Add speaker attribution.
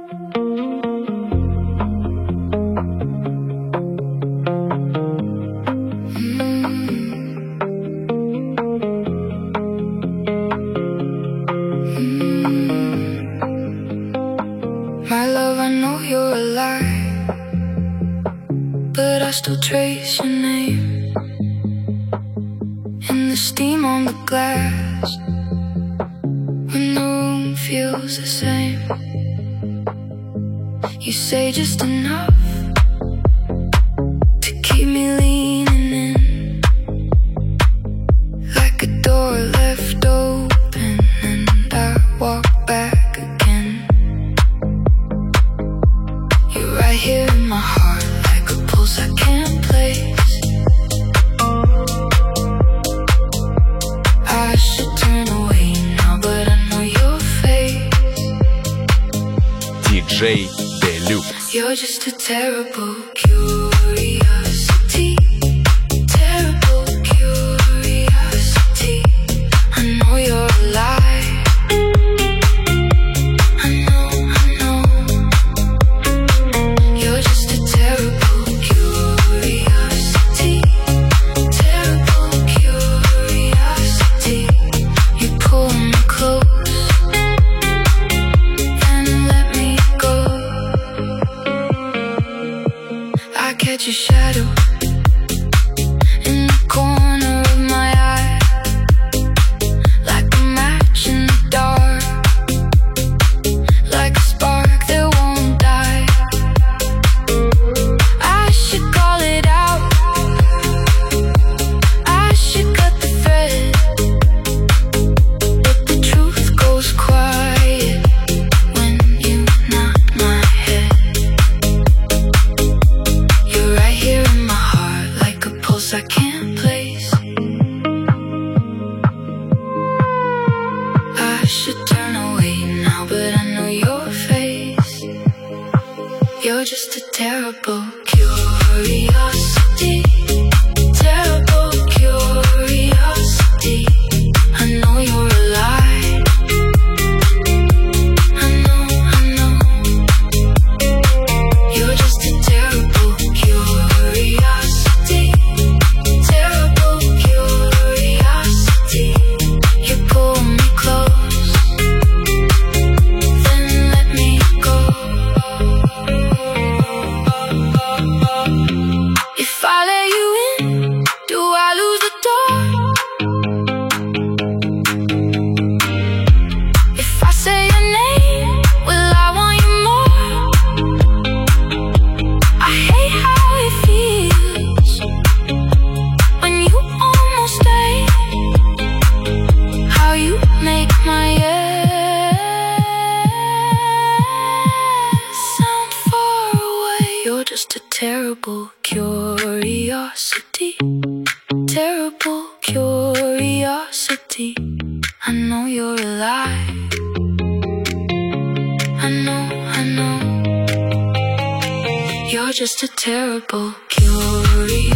Speaker 1: My love, I know you're alive, but I still trace your name in the steam on the glass when the room feels the same. You say just enough to keep me leaning in, like a door left open and I walk back again. You're right here in my heart, like a pulse I can't place. I should turn away now, but I know your face.
Speaker 2: DJ Deluxe.
Speaker 1: You're just a terrible curiosity. Terrible curiosity. I know you're alive. I know. You're just a terrible curiosity. Terrible curiosity. You pull me close and let me go. I catch your shadow in the corner of my eye, like a match in the dark, like a spark that won't die. I should call it out, I should cut the thread, but the truth goes quiet when you knock my head. You're right here in my heart, like a pulse I can't place. I should turn away now, but I know your face. You're just a terrible curiosity. Terrible curiosity. I know you're alive. I know. You're just a terrible curiosity. Terrible curiosity. You pull me close, then let me go. If I let you in, do I lose the door? If I say your name, will I want you more? I hate how it feels when you almost stay. How you make my yes sound far away. You're just a terrible curiosity. Terrible curiosity. I know you're alive. I know. You're just a terrible curiosity.